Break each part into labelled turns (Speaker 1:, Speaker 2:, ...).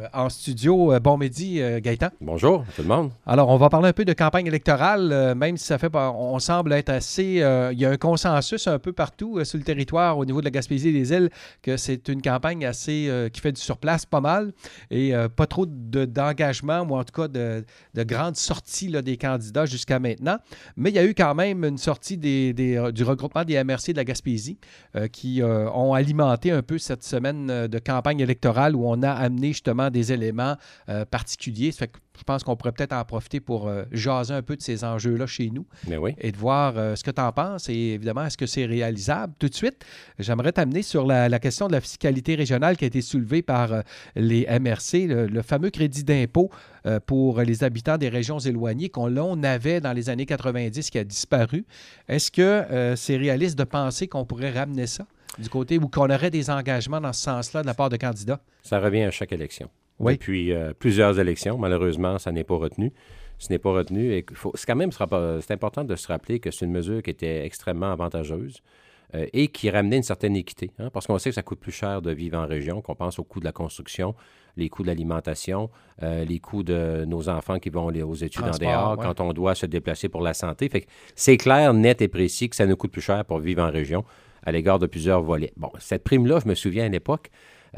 Speaker 1: en studio. Bon midi, Gaëtan.
Speaker 2: Bonjour, tout le monde.
Speaker 1: Alors, on va parler un peu de campagne électorale, même si ça fait pas. On semble être assez. Il y a un consensus un peu partout sur le territoire au niveau de la Gaspésie et des îles que c'est une campagne assez qui fait du surplace pas mal et pas trop d'engagement ou en tout cas de grandes sorties là, des candidats jusqu'à maintenant. Mais il y a eu quand même une sortie du regroupement des MRC de la Gaspésie qui ont alimenté un peu cette semaine de campagne électorale où on a amené justement des éléments particuliers. Ça fait que je pense qu'on pourrait peut-être en profiter pour jaser un peu de ces enjeux-là chez nous.
Speaker 2: Mais oui.
Speaker 1: Et de voir ce que tu en penses et évidemment, est-ce que c'est réalisable? Tout de suite, j'aimerais t'amener sur la question de la fiscalité régionale qui a été soulevée par les MRC, le fameux crédit d'impôt pour les habitants des régions éloignées qu'on avait dans les années 90 qui a disparu. Est-ce que c'est réaliste de penser qu'on pourrait ramener ça du côté ou qu'on aurait des engagements dans ce sens-là de la part de candidats?
Speaker 2: Ça revient à chaque élection.
Speaker 1: Oui.
Speaker 2: Depuis plusieurs élections, malheureusement, ça n'est pas retenu. Ce n'est pas retenu. Et c'est important de se rappeler que c'est une mesure qui était extrêmement avantageuse et qui ramenait une certaine équité. Hein, parce qu'on sait que ça coûte plus cher de vivre en région, qu'on pense aux coûts de la construction, les coûts de l'alimentation, les coûts de nos enfants qui vont aux études en dehors, quand on doit se déplacer pour la santé. Fait que c'est clair, net et précis que ça nous coûte plus cher pour vivre en région à l'égard de plusieurs volets. Bon, cette prime-là, je me souviens à l'époque,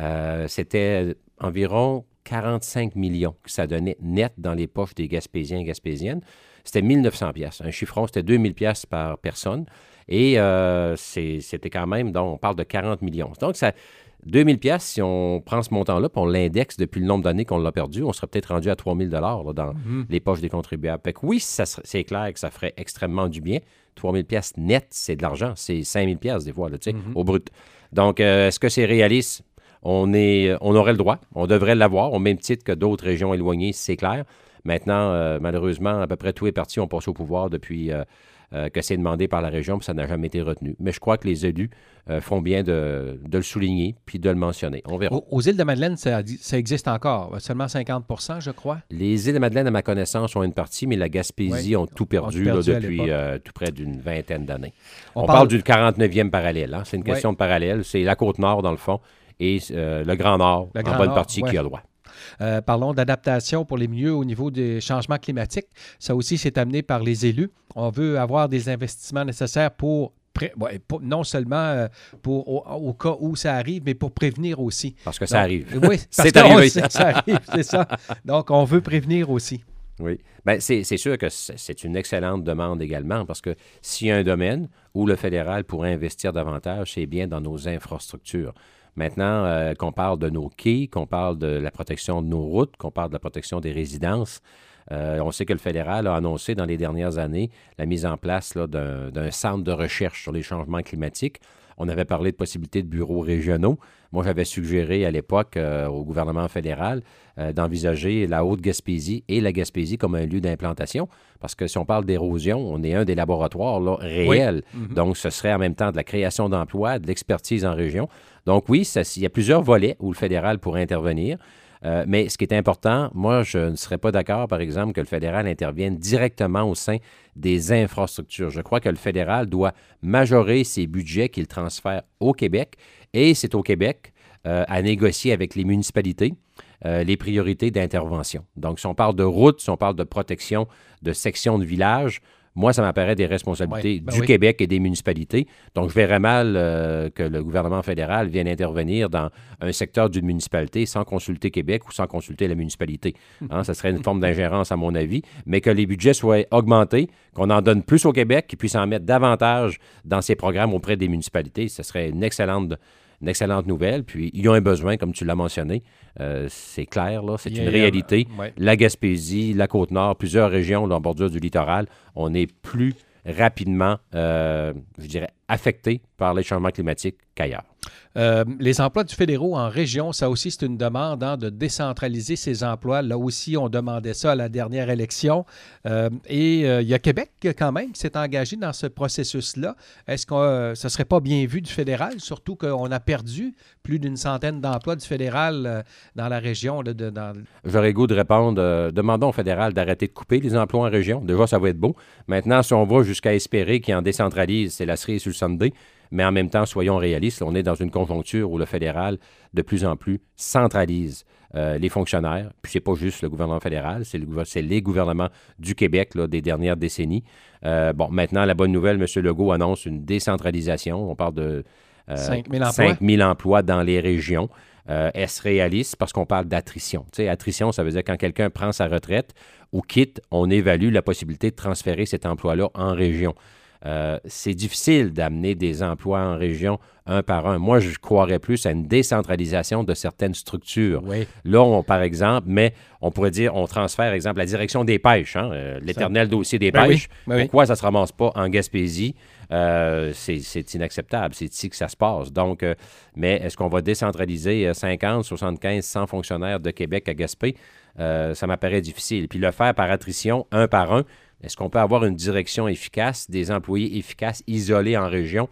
Speaker 2: c'était environ 45 millions que ça donnait net dans les poches des Gaspésiens et Gaspésiennes. C'était 1 900 pièces. Un chiffron, c'était 2 000 pièces par personne. Et c'était quand même, donc on parle de 40 millions. Donc, 2 000 pièces, si on prend ce montant-là, puis on l'indexe depuis le nombre d'années qu'on l'a perdu, on serait peut-être rendu à 3 000 $ dans les poches des contribuables. Fait que oui, c'est clair que ça ferait extrêmement du bien. 3 000 pièces net, c'est de l'argent. C'est 5 000 pièces des fois, là, au brut. Donc, est-ce que c'est réaliste? On aurait le droit, on devrait l'avoir, au même titre que d'autres régions éloignées, c'est clair. Maintenant, malheureusement, à peu près tous les partis ont passé au pouvoir depuis que c'est demandé par la région, puis ça n'a jamais été retenu. Mais je crois que les élus font bien de le souligner puis de le mentionner. On verra.
Speaker 1: Aux îles de Madeleine, ça existe encore, seulement 50 % je crois.
Speaker 2: Les îles de Madeleine, à ma connaissance, ont une partie, mais la Gaspésie ont tout perdu depuis tout près d'une vingtaine d'années. On parle du 49e parallèle. Hein? C'est une question de parallèle. C'est la Côte-Nord, dans le fond, et le Grand Nord, en bonne partie, qui a le droit.
Speaker 1: Parlons d'adaptation pour les milieux au niveau des changements climatiques. Ça aussi, c'est amené par les élus. On veut avoir des investissements nécessaires non seulement au cas où ça arrive, mais pour prévenir aussi.
Speaker 2: Parce que ça arrive.
Speaker 1: Oui, c'est arrivé. Ça arrive, c'est ça. Donc, on veut prévenir aussi.
Speaker 2: Oui. Bien, c'est sûr que c'est une excellente demande également, parce que s'il y a un domaine où le fédéral pourrait investir davantage, c'est bien dans nos infrastructures. Maintenant, qu'on parle de nos quais, qu'on parle de la protection de nos routes, qu'on parle de la protection des résidences, on sait que le fédéral a annoncé dans les dernières années la mise en place là, d'un centre de recherche sur les changements climatiques. On avait parlé de possibilités de bureaux régionaux. Moi, j'avais suggéré à l'époque au gouvernement fédéral d'envisager la Haute-Gaspésie et la Gaspésie comme un lieu d'implantation. Parce que si on parle d'érosion, on est un des laboratoires là, réels. Oui. Donc, ce serait en même temps de la création d'emplois, de l'expertise en région. Donc oui, il y a plusieurs volets où le fédéral pourrait intervenir. Mais ce qui est important, moi, je ne serais pas d'accord, par exemple, que le fédéral intervienne directement au sein des infrastructures. Je crois que le fédéral doit majorer ses budgets qu'il transfère au Québec et c'est au Québec à négocier avec les municipalités les priorités d'intervention. Donc, si on parle de routes, si on parle de protection de sections de villages, moi, ça m'apparaît des responsabilités du Québec et des municipalités. Donc, je verrais mal que le gouvernement fédéral vienne intervenir dans un secteur d'une municipalité sans consulter Québec ou sans consulter la municipalité. Hein, ça serait une forme d'ingérence, à mon avis, mais que les budgets soient augmentés, qu'on en donne plus au Québec, qu'ils puissent en mettre davantage dans ces programmes auprès des municipalités. Ce serait une excellente nouvelle. Puis, ils ont un besoin, comme tu l'as mentionné. C'est clair, là, c'est une réalité. La Gaspésie, la Côte-Nord, plusieurs régions là, en bordure du littoral, on est plus rapidement, je dirais, affectés par les changements climatiques qu'ailleurs.
Speaker 1: Les emplois du fédéraux en région, ça aussi, c'est une demande de décentraliser ces emplois. Là aussi, on demandait ça à la dernière élection. Et il y a Québec, quand même, qui s'est engagé dans ce processus-là. Est-ce que ça ne serait pas bien vu du fédéral, surtout qu'on a perdu plus d'une centaine d'emplois du fédéral dans la région?
Speaker 2: J'aurais le goût de répondre, demandons au fédéral d'arrêter de couper les emplois en région. Déjà, ça va être beau. Maintenant, si on va jusqu'à espérer qu'il en décentralise, c'est la cerise sur le sundae. mais en même temps, soyons réalistes, on est dans une conjoncture où le fédéral, de plus en plus, centralise les fonctionnaires. Puis c'est pas juste le gouvernement fédéral, c'est les gouvernements du Québec là, des dernières décennies. Maintenant, la bonne nouvelle, M. Legault annonce une décentralisation. On parle de
Speaker 1: 5 000 emplois.
Speaker 2: 5 000 emplois dans les régions. Est-ce réaliste? Parce qu'on parle d'attrition. Tu sais, attrition, ça veut dire quand quelqu'un prend sa retraite ou quitte, on évalue la possibilité de transférer cet emploi-là en région. C'est difficile d'amener des emplois en région un par un. Moi, je croirais plus à une décentralisation de certaines structures.
Speaker 1: Oui.
Speaker 2: Là, par exemple, mais on pourrait dire, on transfère, exemple, la direction des pêches, l'éternel dossier des pêches.
Speaker 1: Oui.
Speaker 2: Pourquoi ça ne se ramasse pas en Gaspésie? C'est inacceptable. C'est ici que ça se passe. Donc, mais est-ce qu'on va décentraliser 50, 75, 100 fonctionnaires de Québec à Gaspé? Ça m'apparaît difficile. Puis le faire par attrition, un par un, est-ce qu'on peut avoir une direction efficace, des employés efficaces, isolés en région,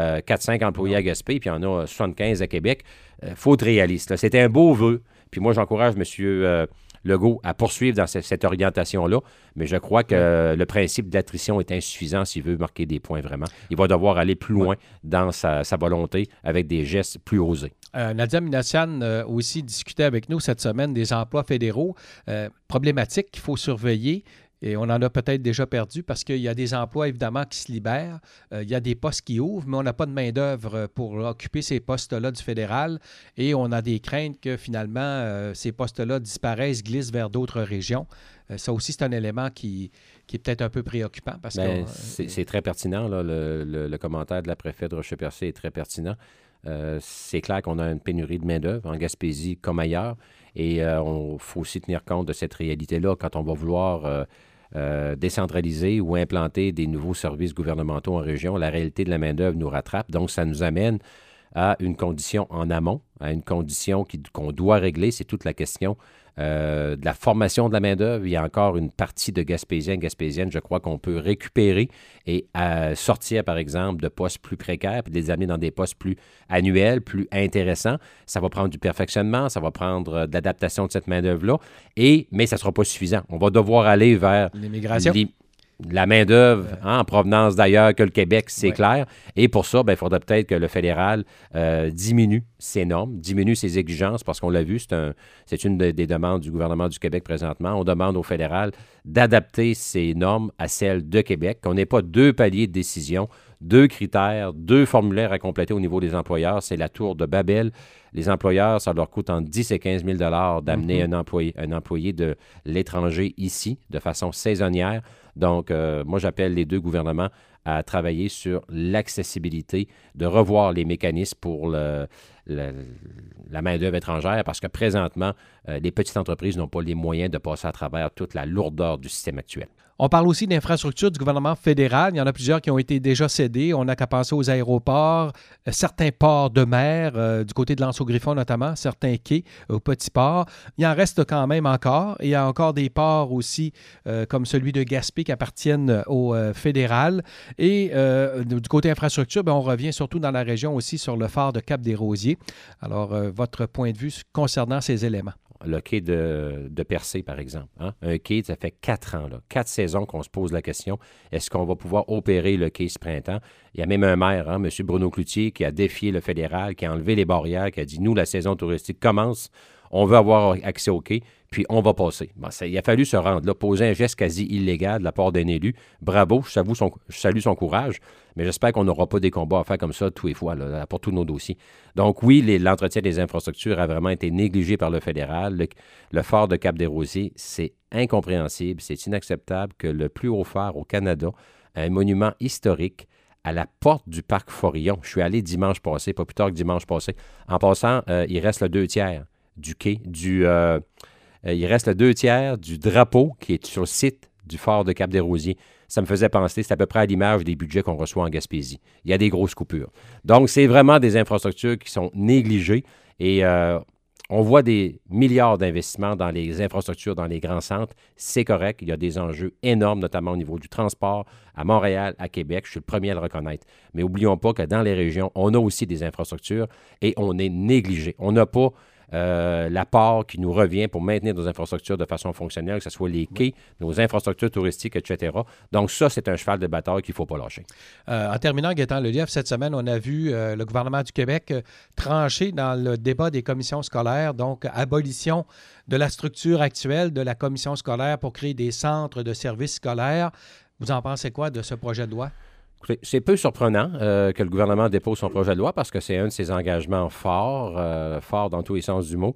Speaker 2: 4-5 employés à Gaspé, puis il y en a 75 à Québec? Il faut être réaliste. C'était un beau vœu. Puis moi, j'encourage M. Legault à poursuivre dans cette orientation-là, mais je crois que le principe d'attrition est insuffisant s'il veut marquer des points vraiment. Il va devoir aller plus loin dans sa volonté avec des gestes plus osés.
Speaker 1: Nadia Minassian aussi discutait avec nous cette semaine des emplois fédéraux problématiques qu'il faut surveiller. Et on en a peut-être déjà perdu parce qu'il y a des emplois, évidemment, qui se libèrent. Il y a des postes qui ouvrent, mais on n'a pas de main-d'œuvre pour occuper ces postes-là du fédéral. Et on a des craintes que, finalement, ces postes-là disparaissent, glissent vers d'autres régions. Ça aussi, c'est un élément qui est peut-être un peu préoccupant.
Speaker 2: C'est très pertinent. Là, le commentaire de la préfète de Rocher-Percé est très pertinent. C'est clair qu'on a une pénurie de main-d'œuvre en Gaspésie comme ailleurs. Et il faut aussi tenir compte de cette réalité-là quand on va vouloir décentraliser ou implanter des nouveaux services gouvernementaux en région. La réalité de la main-d'œuvre nous rattrape. Donc, ça nous amène à une condition en amont, à une condition qu'on doit régler. C'est toute la question de la formation de la main-d'œuvre. Il y a encore une partie de Gaspésiennes, je crois qu'on peut récupérer et sortir, par exemple, de postes plus précaires puis les amener dans des postes plus annuels, plus intéressants. Ça va prendre du perfectionnement, ça va prendre de l'adaptation de cette main-d'œuvre-là, mais ça ne sera pas suffisant. On va devoir aller vers
Speaker 1: l'immigration.
Speaker 2: La main-d'œuvre en provenance d'ailleurs que le Québec, c'est clair. Et pour ça, il faudrait peut-être que le fédéral diminue ses normes, diminue ses exigences, parce qu'on l'a vu, c'est une des demandes du gouvernement du Québec présentement. On demande au fédéral d'adapter ses normes à celles de Québec, qu'on n'ait pas 2 paliers de décision, 2 critères, 2 formulaires à compléter au niveau des employeurs. C'est la tour de Babel. Les employeurs, ça leur coûte entre 10 et 15 000 d'amener un employé de l'étranger ici, de façon saisonnière. Donc, moi, j'appelle les 2 gouvernements à travailler sur l'accessibilité, de revoir les mécanismes pour la main-d'œuvre étrangère, parce que présentement, les petites entreprises n'ont pas les moyens de passer à travers toute la lourdeur du système actuel.
Speaker 1: On parle aussi d'infrastructures du gouvernement fédéral. Il y en a plusieurs qui ont été déjà cédées. On n'a qu'à penser aux aéroports, certains ports de mer, du côté de l'Anse-au-Griffon notamment, certains quais aux petits ports. Il en reste quand même encore. Et il y a encore des ports aussi, comme celui de Gaspé, qui appartiennent au fédéral. Et du côté infrastructure, on revient surtout dans la région aussi sur le phare de Cap-des-Rosiers. Alors, votre point de vue concernant ces éléments?
Speaker 2: Le quai de Percé, par exemple. Un quai, ça fait 4 ans, 4 saisons qu'on se pose la question, est-ce qu'on va pouvoir opérer le quai ce printemps? Il y a même un maire, M. Bruno Cloutier, qui a défié le fédéral, qui a enlevé les barrières, qui a dit, nous, la saison touristique commence, on veut avoir accès au quai, puis on va passer. Il a fallu se rendre là, poser un geste quasi illégal de la part d'un élu. Bravo, je salue son courage, mais j'espère qu'on n'aura pas des combats à faire comme ça tous les fois, là, pour tous nos dossiers. Donc oui, l'entretien des infrastructures a vraiment été négligé par le fédéral. Le phare de Cap-des-Rosiers, c'est incompréhensible, c'est inacceptable que le plus haut phare au Canada, un monument historique, à la porte du parc Forillon. Je suis allé dimanche passé, pas plus tard que dimanche passé. En passant, il reste le 2/3 du quai, il reste le 2/3 du drapeau qui est sur le site du phare de Cap-des-Rosiers. Ça me faisait penser, c'est à peu près à l'image des budgets qu'on reçoit en Gaspésie. Il y a des grosses coupures. Donc, c'est vraiment des infrastructures qui sont négligées et on voit des milliards d'investissements dans les infrastructures, dans les grands centres. C'est correct. Il y a des enjeux énormes, notamment au niveau du transport à Montréal, à Québec. Je suis le premier à le reconnaître. Mais n'oublions pas que dans les régions, on a aussi des infrastructures et on est négligé. On n'a pas l'apport qui nous revient pour maintenir nos infrastructures de façon fonctionnelle, que ce soit les quais, nos infrastructures touristiques, etc. Donc ça, c'est un cheval de bataille qu'il ne faut pas lâcher.
Speaker 1: En terminant, Gaétan Lelièvre, cette semaine, on a vu le gouvernement du Québec trancher dans le débat des commissions scolaires, donc abolition de la structure actuelle de la commission scolaire pour créer des centres de services scolaires. Vous en pensez quoi de ce projet de loi?
Speaker 2: Écoutez, c'est peu surprenant que le gouvernement dépose son projet de loi parce que c'est un de ses engagements forts, fort dans tous les sens du mot.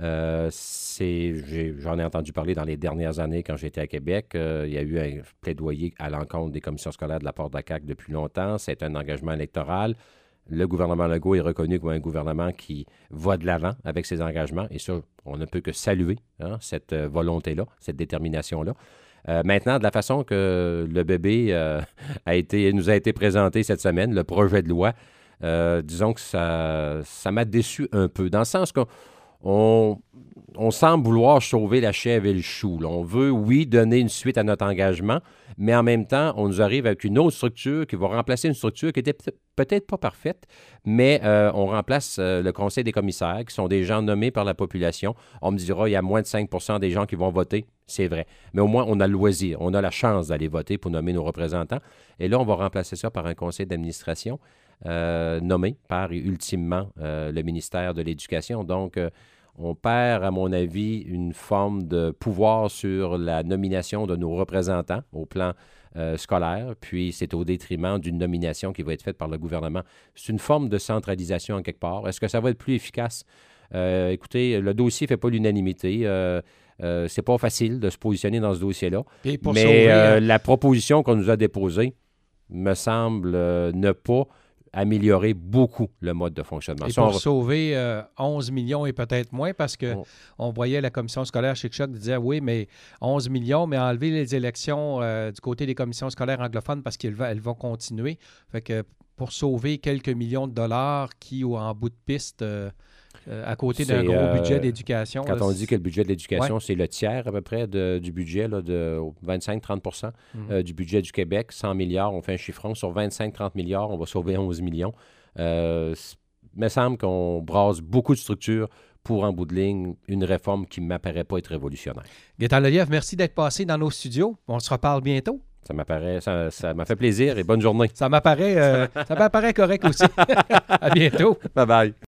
Speaker 2: J'en ai entendu parler dans les dernières années quand j'étais à Québec. Il y a eu un plaidoyer à l'encontre des commissions scolaires de la part de la CAQ depuis longtemps. C'est un engagement électoral. Le gouvernement Legault est reconnu comme un gouvernement qui va de l'avant avec ses engagements. Et ça, on ne peut que saluer cette volonté-là, cette détermination-là. Maintenant, de la façon que le bébé nous a été présenté cette semaine, le projet de loi, disons que ça m'a déçu un peu, dans le sens qu'on semble vouloir sauver la chèvre et le chou. Là. On veut, oui, donner une suite à notre engagement, mais en même temps, on nous arrive avec une autre structure qui va remplacer une structure qui était peut-être pas parfaite, mais on remplace le conseil des commissaires, qui sont des gens nommés par la population. On me dira, il y a moins de 5 % des gens qui vont voter. C'est vrai. Mais au moins, on a le loisir, on a la chance d'aller voter pour nommer nos représentants. Et là, on va remplacer ça par un conseil d'administration nommé par, ultimement, le ministère de l'Éducation. Donc, on perd, à mon avis, une forme de pouvoir sur la nomination de nos représentants au plan scolaire, puis c'est au détriment d'une nomination qui va être faite par le gouvernement. C'est une forme de centralisation en quelque part. Est-ce que ça va être plus efficace? Écoutez, le dossier ne fait pas l'unanimité. C'est pas facile de se positionner dans ce dossier-là. Mais la proposition qu'on nous a déposée me semble ne pas améliorer beaucoup le mode de fonctionnement.
Speaker 1: Et pour sauver 11 millions et peut-être moins, parce qu'on voyait la commission scolaire chez Choc disait oui, mais 11 millions, mais enlever les élections du côté des commissions scolaires anglophones parce qu'elles vont continuer. Fait que pour sauver quelques millions de dollars qui, en bout de piste, à côté d'un gros budget d'éducation.
Speaker 2: Quand on dit que le budget de l'éducation, c'est le tiers à peu près du budget, là, de 25-30 % du budget du Québec, 100 milliards, on fait un chiffron. Sur 25-30 milliards, on va sauver 11 millions. Il me semble qu'on brasse beaucoup de structures pour, en bout de ligne, une réforme qui ne m'apparaît pas être révolutionnaire.
Speaker 1: Gaétan Lelièvre, merci d'être passé dans nos studios. On se reparle bientôt.
Speaker 2: Ça m'a fait plaisir et bonne journée.
Speaker 1: Ça m'apparaît correct aussi. À bientôt.
Speaker 2: Bye bye.